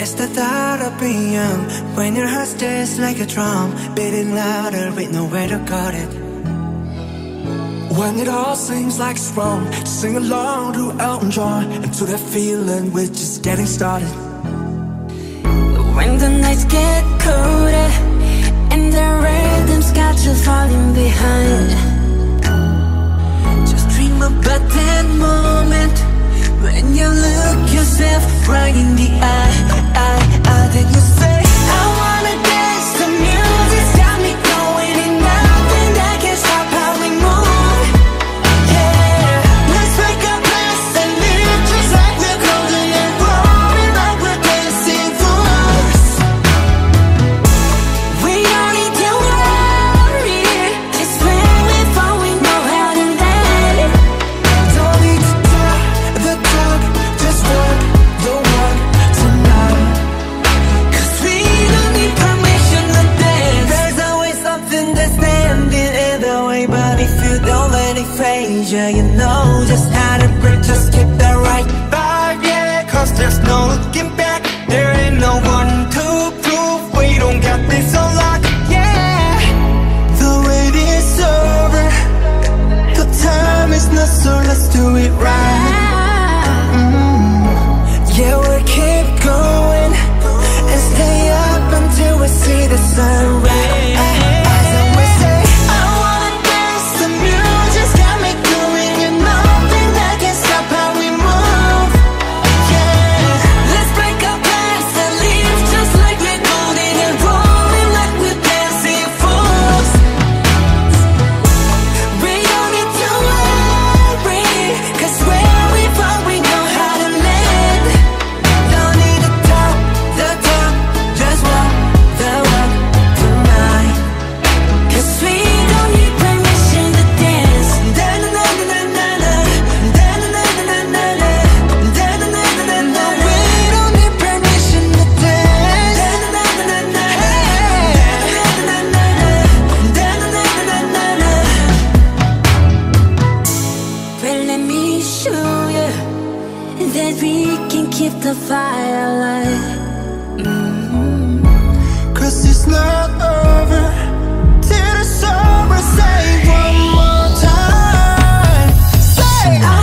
It's the thought of being young, when your heart stays like a drum, beating louder with nowhere to guard it. When it all seems like it's wrong, sing along to Elton John, and to that feeling we're just getting started. When the nights get colder and the rhythm's got you falling behind, just dream about that moment when you look yourself right in the eye, then you say, I wanna dance, the music's got me going, and nothing that can stop how we move. Yeah, let's make a glass and live just like we're golden and rolling like we're dancing fools. We don't need to worry, just when we fall we know how to land. Don't need to talk the talk, just walk the walk tonight. Cause we don't need permission to dance. There's always something that's standing in the way, but if you don't let it phase you, you know just how to break. Just keep that right Vibe, yeah, cause there's no looking back. There ain't no one to prove we don't got this on lock. Yeah, the wait is over, the time is not, so let's do it right. Yeah, we'll keep going and stay up until we see the sunrise. As always say, I wanna dance, the music's got me going, and nothing that can stop how we move. Yeah, let's break our glass and leave just like we're golden and rolling like we're dancing fools. We don't need to worry, cause where we fall we know how to land. Don't need to talk the talk, just walk the walk tonight. Cause we don't need permission to dance. Da-na-na-na-na-na, da-na-na-na-na-na, da-na-na-na-na-na. We don't need permission to dance. Da-na-na-na-na-na, da-na-na-na-na-na. Well, let me show you that we can keep the fire alive. cause it's not over till the summer. Say one more time, say I